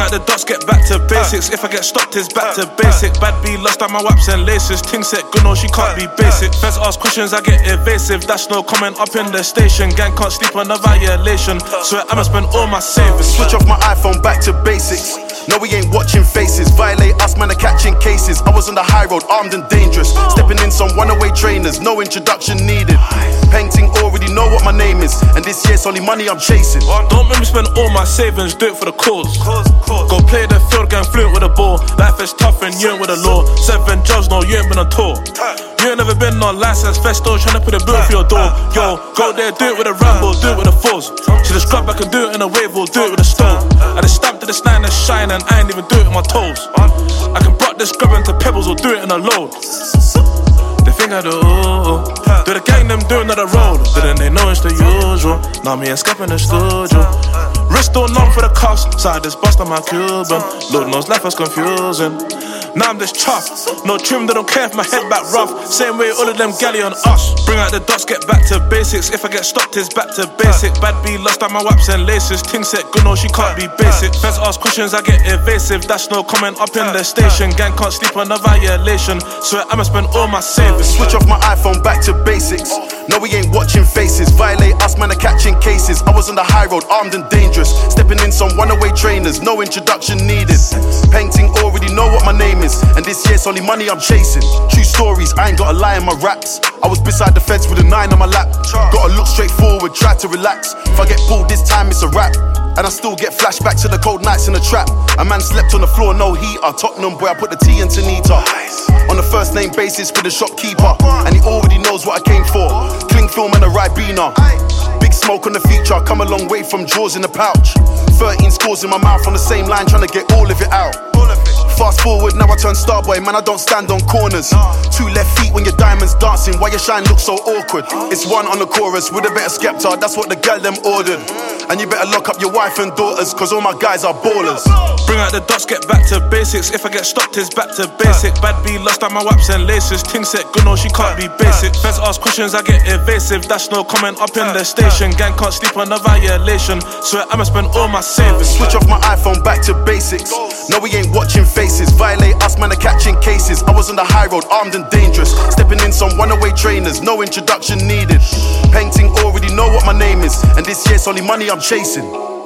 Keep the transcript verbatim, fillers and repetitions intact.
out the dots, get back to basics. If I get stopped, it's back to basic. Bad B lost out my waps and laces. Ting set good, no, she can't be basic. Feds ask questions, I get evasive. That's no comment up in the station. Gang can't sleep on a violation. So I'ma spend all my savings. Switch off my iPhone, back to basics. No, we ain't watching faces. Violate us, man, are catching cases. I was on the high road, armed and dangerous. Stepping in some runaway trainers, no introduction needed. Painting already know what my name is. And this year's only money I'm chasing. Don't make me spend all my savings, do it for the cause. Go play the field, gang fluent with the ball. Life is tough and you ain't with the law. Seven jobs, no, you ain't been on tour. You ain't never been on license, festo, tryna put a bill for your door. Yo, go there, do it with a Rambo, do it with a force. To the scrub, I can do it in a wave, or do it with a stone. I just stamp to the stand and shine, and I ain't even do it with my toes. I can block this scrub into pebbles, or do it in a load. They think I do, do the gang them doing on the road. Didn't they know it's the usual? Now me and Skep in the studio. Wrist all numb for the cuffs, side this bust on my Cuban. Lord knows life was confusing. Now I'm just chuffed. No trim, they don't care if my head back rough. Same way all of them galley on us. Bring out the dots, get back to basics. If I get stopped, it's back to basic. Bad B lost out my waps and laces. Ting set good, no, she can't be basic. Feds ask questions, I get evasive. That's no comment up in the station. Gang can't sleep on a violation. So I'ma spend all my savings. Switch off my iPhone, back to basics. No, we ain't watching faces. Violate us, man, are catching cases. I was on the high road, armed and dangerous. Stepping in some runaway trainers, no introduction needed. Painting already know what my name is. And this year's only money I'm chasing. True stories, I ain't got a lie in my raps. I was beside the fence with a nine on my lap. Gotta look straight forward, try to relax. If I get pulled this time, it's a wrap. And I still get flashback to the cold nights in the trap. A man slept on the floor, no heater. Tottenham boy, I put the T into Nita. On a first name basis with the shopkeeper. And he already knows what I came for. Cling film and a Ribena. Big smoke on the feature, come a long way from drawers in the pouch. thirteen scores in my mouth on the same line, trying to get all of it out. Fast forward, now I turn star boy, man, I don't stand on corners. Two left feet when your diamonds dancing, why your shine looks so awkward? It's one on the chorus with a bit of Skepta, that's what the girl them ordered. And you better lock up your wife and daughters, cause all my guys are ballers. Bring out the dots, get back to basics. If I get stopped, it's back to basic. Bad B lost out my waps and laces. Ting set good, no, she can't be basic. Feds ask questions, I get evasive. That's no comment up in the station. Gang can't sleep on a violation. So I'ma spend all my savings. Switch off my iPhone, back to basics. No, we ain't watching faces. Violate us, man, are catching cases. I was on the high road, armed and dangerous. Stepping in some runaway trainers, no introduction needed. Painting already know what my name is. And this year's only money I'm chasing.